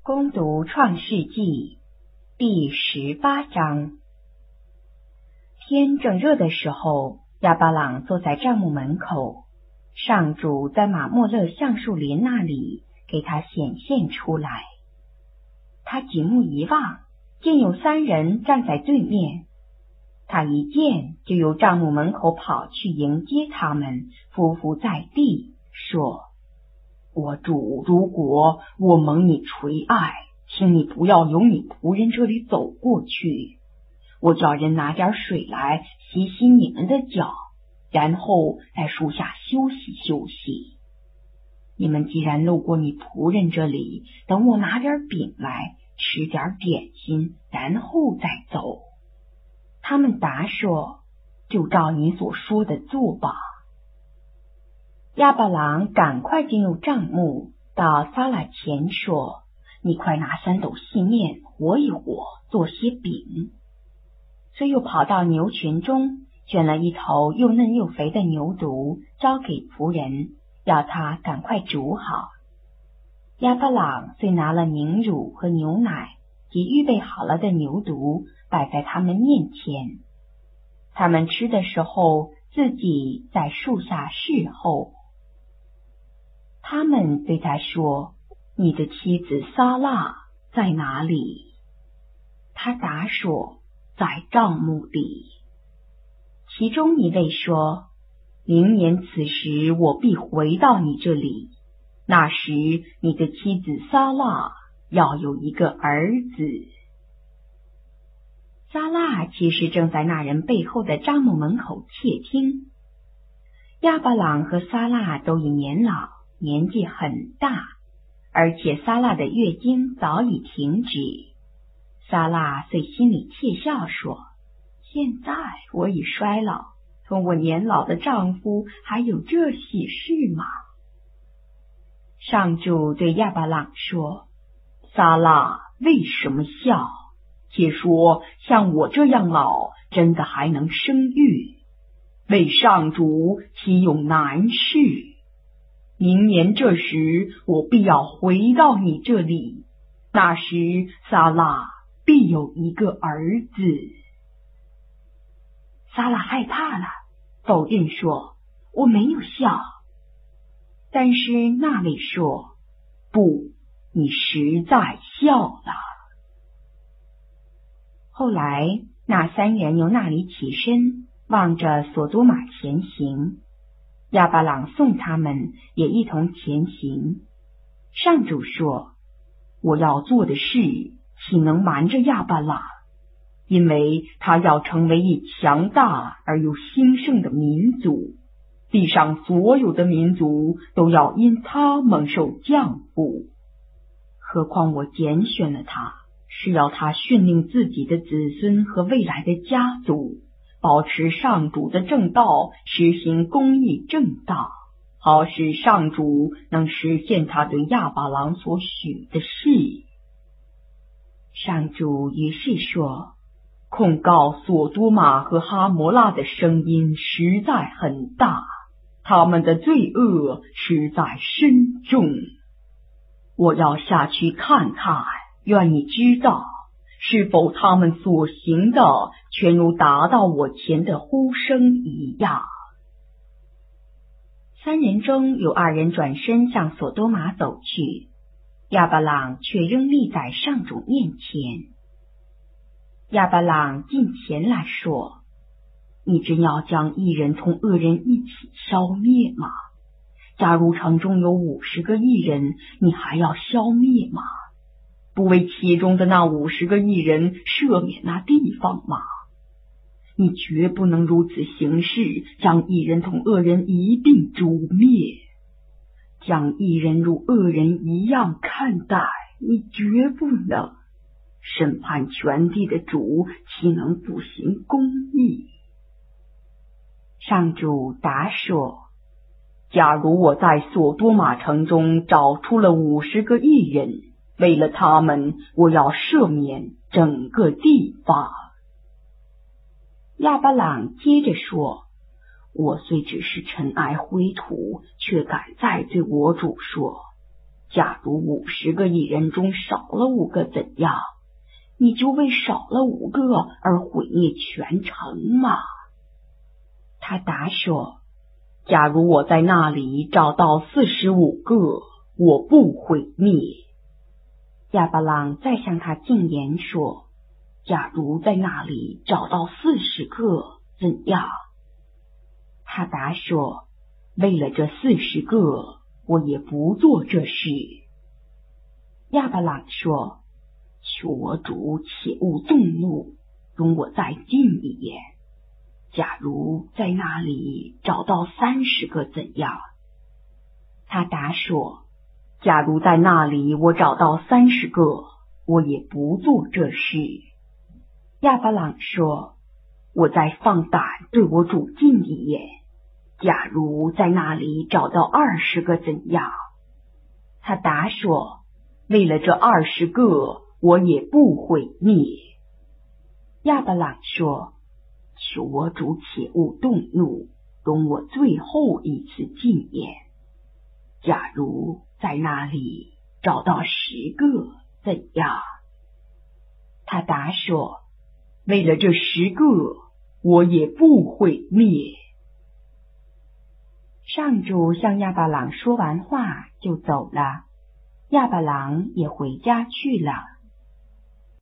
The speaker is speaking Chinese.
攻读创世纪第18章。天正热的时候，亚巴郎坐在帐幕门口，上主在马莫勒橡树林那里给他显现出来。他举目一望，见有3人站在对面。他一见就由帐幕门口跑去迎接他们，匍匐在地，说：我主，如果我蒙你垂爱，请你不要由你仆人这里走过去。我叫人拿点水来洗洗你们的脚，然后在树下休息休息。你们既然路过你仆人这里，等我拿点饼来吃点点心，然后再走。他们答说：就照你所说的做吧。亚巴郎赶快进入帐幕，到撒拉前说：你快拿3斗细面和一和，做些饼。遂又跑到牛群中，选了一头又嫩又肥的牛犊，交给仆人，要他赶快煮好。亚巴郎遂拿了凝乳和牛奶及预备好了的牛犊，摆在他们面前。他们吃的时候，自己在树下侍候。他们对他说：你的妻子撒拉在哪里？他答说：在帐幕里。其中一位说：明年此时我必回到你这里，那时你的妻子撒拉要有一个儿子。撒拉其实正在那人背后的帐幕门口窃听。亚巴郎和撒拉都已年老，年纪很大，而且撒拉的月经早已停止。撒拉遂心里窃笑说：现在我已衰老，同我年老的丈夫还有这喜事吗？上主对亚巴郎说：撒拉为什么笑？且说像我这样老，真的还能生育？为上主岂有难事？明年这时我必要回到你这里，那时撒拉必有一个儿子。撒拉害怕了，否认说：我没有笑。但是那位说：不，你实在笑了。后来那3人由那里起身，望着索多玛前行。亚巴郎送他们，也一同前行。上主说：我要做的事岂能瞒着亚巴郎？因为他要成为一强大而又兴盛的民族，地上所有的民族都要因他蒙受降福。何况我拣选了他，是要他训令自己的子孙和未来的家族，保持上主的正道，实行公义正道，好使上主能实现他对亚巴郎所许的事。上主于是说：控告索多玛和哈摩拉的声音实在很大，他们的罪恶实在深重。我要下去看看，愿你知道是否他们所行的全如达到我前的呼声一样。3人中有2人转身向索多玛走去，亚巴郎却仍立在上主面前。亚巴郎近前来说：你真要将义人同恶人一起消灭吗？假如城中有50个义人，你还要消灭吗？不为其中的那50个义人赦免那地方吗？你绝不能如此行事，将义人同恶人一并诛灭。将义人如恶人一样看待，你绝不能。审判全地的主岂能不行公义？上主答说：假如我在索多玛城中找出了50个义人，为了他们，我要赦免整个地方。亚巴郎接着说：我虽只是尘埃灰土，却敢再对我主说： 假如50个蚁人中少了5个怎样？你就为少了5个而毁灭全城吗？他答说，假如我在那里找到45个，我不毁灭。亚巴郎再向他进言说，假如在那里找到40个怎样？他答说，为了这40个，我也不做这事。亚巴郎说，求我主且勿动怒，容我再进一言。假如在那里找到30个怎样？他答说，假如在那里我找到30个，我也不做这事。亚巴郎说，我再放胆对我主进一言。假如在那里找到20个怎样？他答说，为了这20个，我也不毁灭。亚巴郎说，求我主且勿动怒，容我最后一次进言。假如在那里找到10个怎样？他答说，为了这10个，我也不毁灭。上主向亚巴郎说完话就走了，亚巴郎也回家去了。